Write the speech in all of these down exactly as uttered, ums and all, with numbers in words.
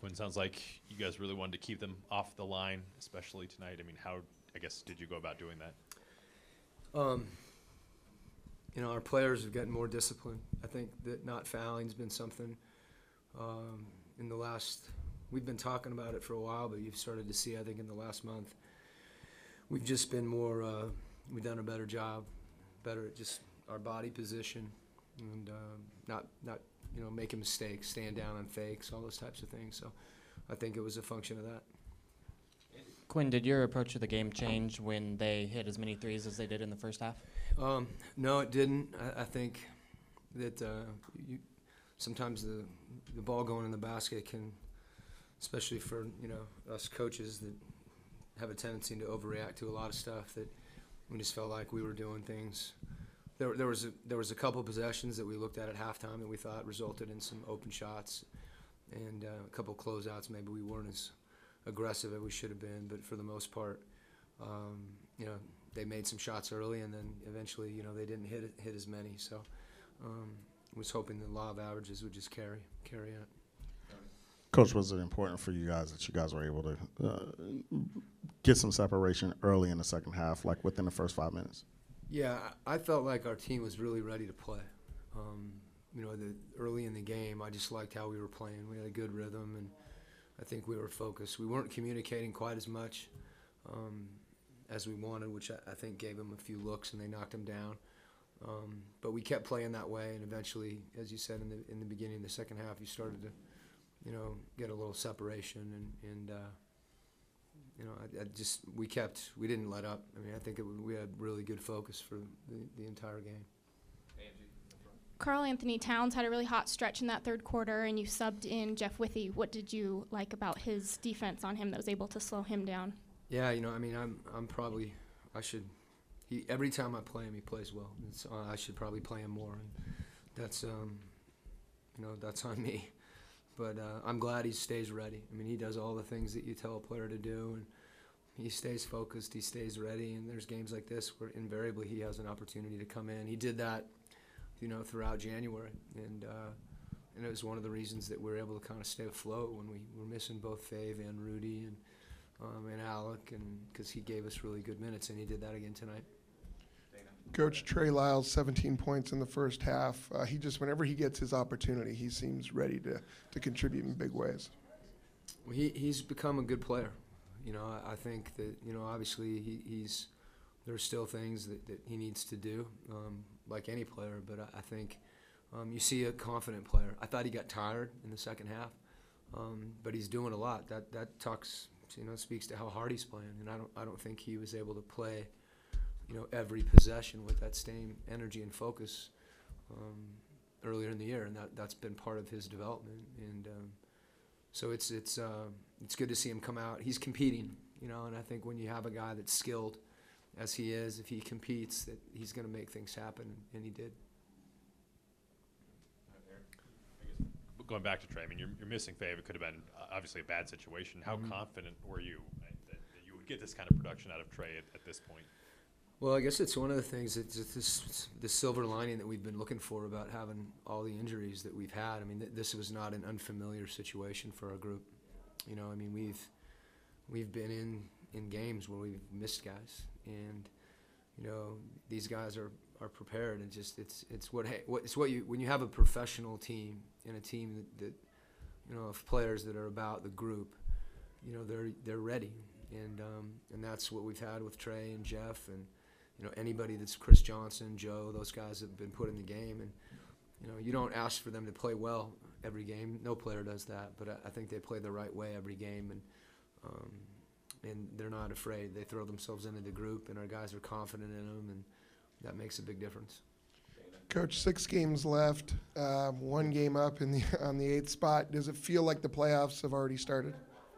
Quinn, sounds like you guys really wanted to keep them off the line, especially tonight. I mean, how, I guess, did you go about doing that? Um, you know, our players have gotten more disciplined. I think that not fouling's been something um, in the last, we've been talking about it for a while, but you've started to see, I think, in the last month, we've just been more, uh, we've done a better job, better at just our body position and uh, not, not, you know, making mistakes, staying down on fakes, all those types of things. So I think it was a function of that. Quinn, did your approach to the game change when they hit as many threes as they did in the first half? Um, no, it didn't. I, I think that uh, you, sometimes the the ball going in the basket can, especially for you know us coaches that have a tendency to overreact to a lot of stuff, that we just felt like we were doing things. There, there was a, there was a couple possessions that we looked at at halftime that we thought resulted in some open shots, and uh, a couple closeouts. Maybe we weren't as aggressive as we should have been, but for the most part, um, you know, they made some shots early, and then eventually, you know, they didn't hit it, hit as many. So, um, was hoping the law of averages would just carry carry it. Coach, was it important for you guys that you guys were able to uh, get some separation early in the second half, like within the first five minutes? Yeah, I I felt like our team was really ready to play. Um, you know, the, early in the game, I just liked how we were playing. We had a good rhythm, and I think we were focused. We weren't communicating quite as much um, as we wanted, which I, I think gave them a few looks, and they knocked them down. Um, but we kept playing that way, and eventually, as you said in the in the beginning of the second half, you started to, you know, get a little separation, and and uh, you know, I, I just we kept we didn't let up. I mean, I think it, we had really good focus for the, the entire game. Karl Anthony Towns had a really hot stretch in that third quarter, and you subbed in Jeff Withey. What did you like about his defense on him that was able to slow him down? Yeah, you know, I mean, I'm I'm probably I should. He every time I play him, he plays well. It's, uh, I should probably play him more, and that's um, you know, that's on me. But uh, I'm glad he stays ready. I mean, he does all the things that you tell a player to do, and he stays focused. He stays ready. And there's games like this where invariably he has an opportunity to come in. He did that, you know, throughout January, and uh, and it was one of the reasons that we were able to kind of stay afloat when we were missing both Fave and Rudy and um, and Alec, and because he gave us really good minutes, and he did that again tonight. Coach Trey Lyles, seventeen points in the first half. Uh, he just, whenever he gets his opportunity, he seems ready to, to contribute in big ways. Well, he he's become a good player. You know, I, I think that, you know, obviously he, he's there's still things that, that he needs to do, um, like any player. But I, I think um, you see a confident player. I thought he got tired in the second half, um, but he's doing a lot. That that talks, you know, speaks to how hard he's playing. And I don't I don't think he was able to play, you know, every possession with that same energy and focus um, earlier in the year, and that that's been part of his development. And um, so it's it's uh, it's good to see him come out. He's competing, you know, and I think when you have a guy that's skilled, as he is, if he competes, that he's going to make things happen, and he did. Going back to Trey, I mean, you're, you're missing Fave. It could have been uh, obviously a bad situation. How mm-hmm. confident were you right, that, that you would get this kind of production out of Trey at, at this point? Well, I guess it's one of the things, it's just this, this silver lining that we've been looking for about having all the injuries that we've had. I mean, th- this was not an unfamiliar situation for our group. You know, I mean, we've we've been in, in games where we've missed guys, and you know, these guys are, are prepared, and just it's it's what what it's what you when you have a professional team and a team that, that you know, of players that are about the group, you know, they're they're ready, and um, and that's what we've had with Trey and Jeff, and you know, anybody that's Chris Johnson, Joe, those guys have been put in the game, and you know, you don't ask for them to play well every game. No player does that, but I, I think they play the right way every game, and um, and they're not afraid. They throw themselves into the group, and our guys are confident in them, and that makes a big difference. Coach, six games left, uh, one game up in the on the eighth spot. Does it feel like the playoffs have already started?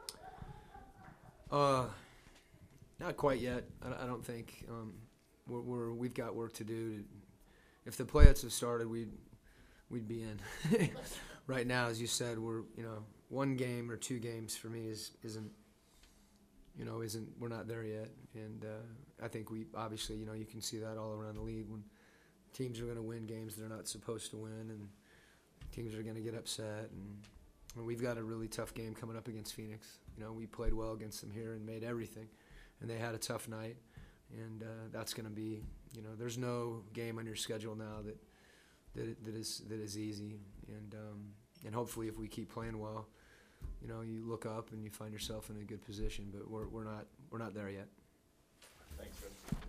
Uh, not quite yet. I, I don't think. Um, we're, we're we've got work to do. To, if the playoffs have started, we'd we'd be in. Right now, as you said, we're you know one game or two games for me is isn't. You know, isn't we're not there yet, and uh, I think we obviously, you know, you can see that all around the league when teams are going to win games they're not supposed to win, and teams are going to get upset, and And we've got a really tough game coming up against Phoenix. You know, we played well against them here and made everything, and they had a tough night. And uh, that's going to be, you know, there's no game on your schedule now that that that is that is easy. And um, and hopefully, if we keep playing well, you know, you look up and you find yourself in a good position. But we're we're not we're not there yet. Thanks, Chris.